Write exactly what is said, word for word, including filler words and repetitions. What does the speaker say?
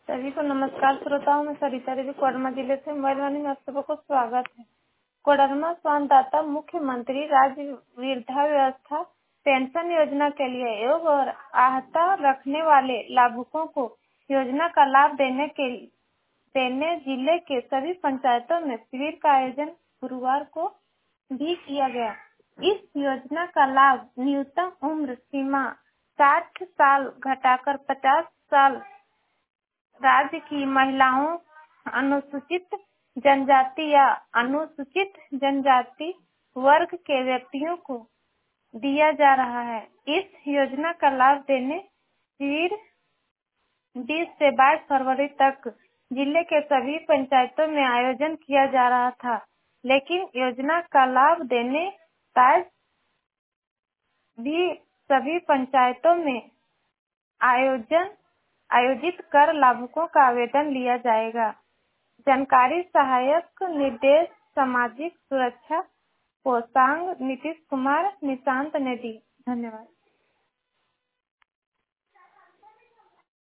सभी को नमस्कार श्रोताओं में सरिता देवी कोडरमा जिले से मोबाइल वाणी में आप सबको स्वागत है। कोडरमा स्वास्थ्यदाता मुख्यमंत्री राज्य वृद्धावस्था पेंशन योजना के लिए योग्य और आहता रखने वाले लाभुकों को योजना का लाभ देने के देने जिले के सभी पंचायतों में शिविर का आयोजन गुरुवार को भी किया गया। इस योजना का लाभ न्यूनतम उम्र सीमा साठ साल घटाकर पचास साल राज्य की महिलाओं, अनुसूचित जनजाति या अनुसूचित जनजाति वर्ग के व्यक्तियों को दिया जा रहा है। इस योजना का लाभ देने शिविर बीस से बाईस फरवरी तक जिले के सभी पंचायतों में आयोजन किया जा रहा था, लेकिन योजना का लाभ देने का भी सभी पंचायतों में आयोजन आयोजित कर लाभुकों का आवेदन लिया जाएगा। जानकारी सहायक निर्देश सामाजिक सुरक्षा कोषांग नीतीश कुमार निशांत ने दी। धन्यवाद।